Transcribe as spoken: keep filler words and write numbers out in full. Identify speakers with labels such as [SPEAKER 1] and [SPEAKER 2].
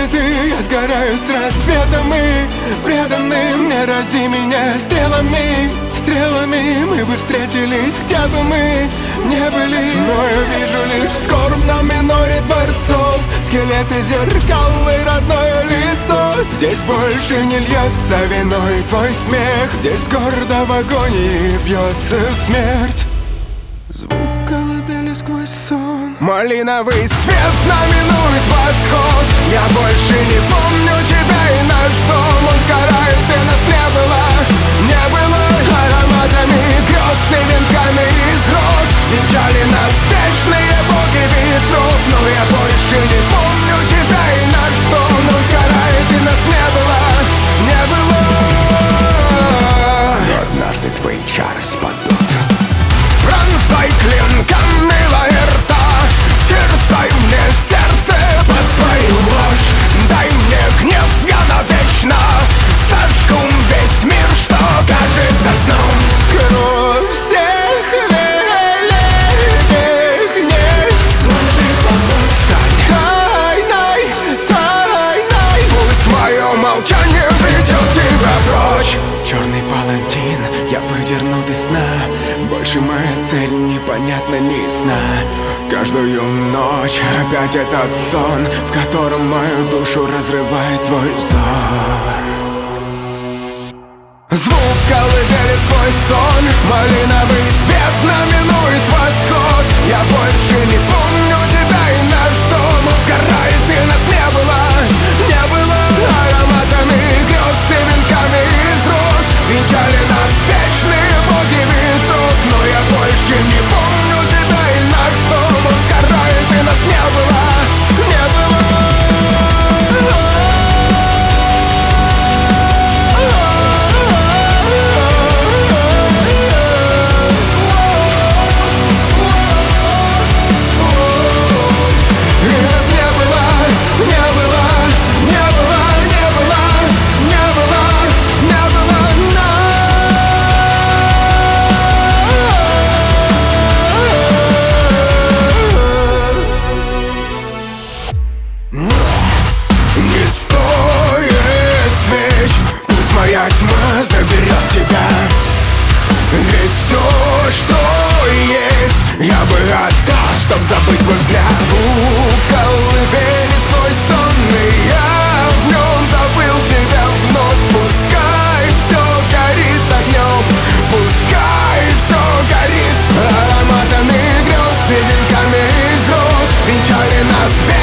[SPEAKER 1] цветы, я сгораю с рассветом, и преданы мне, рази меня стрелами. Стрелами мы бы встретились, где бы мы не были. Но я вижу лишь в скорбном миноре дворцов скелеты, зеркал и родное лицо. Здесь больше не льется виной твой смех, здесь гордо в агонии бьется смерть. Звук колыбели сквозь сон, малиновый свет знаменует восход. Я больше не помню тебя и наш дом, он сгорает, и нас не было, не было. Ароматами грез и венками из роз венчали нас вечные боги ветров. Но я больше не помню тебя и наш дом, он сгорает, и нас не было, не было. Но однажды твои чары спадут. Пронзай клинками лаэрта, терзай мне сердце под свою ложь. Дай мне гнев, я навечно сожгу весь мир, что кажется сном. Кровь всех великих не сможет помочь. Стань тайной, тайной, пусть мое молчание ведет тебя прочь. Черный палантин я выдернул из сна, больше моя цель непонятна, не ясна. Каждую ночь опять этот сон, в котором мою душу разрывает твой взор. Звук колыбели сквозь сон, малиновый свет знаменует восход. Я больше не помню тебя и наш дом, он сгорает, и нас не было, не было. Ароматами грез и венками из роз венчали нас вечные боги ветров. Но я больше не помню тебя и наш дом, он сгорает, и нас не было, не было. Не стоит свеч, пусть моя тьма заберет тебя. Ведь все, что есть, я бы отдал, чтоб забыть твой взгляд. Звук колыбели сквозь сон, и я в нем забыл тебя вновь. Пускай все горит огнем, пускай все горит. Ароматами грез и венками из роз венчали нас.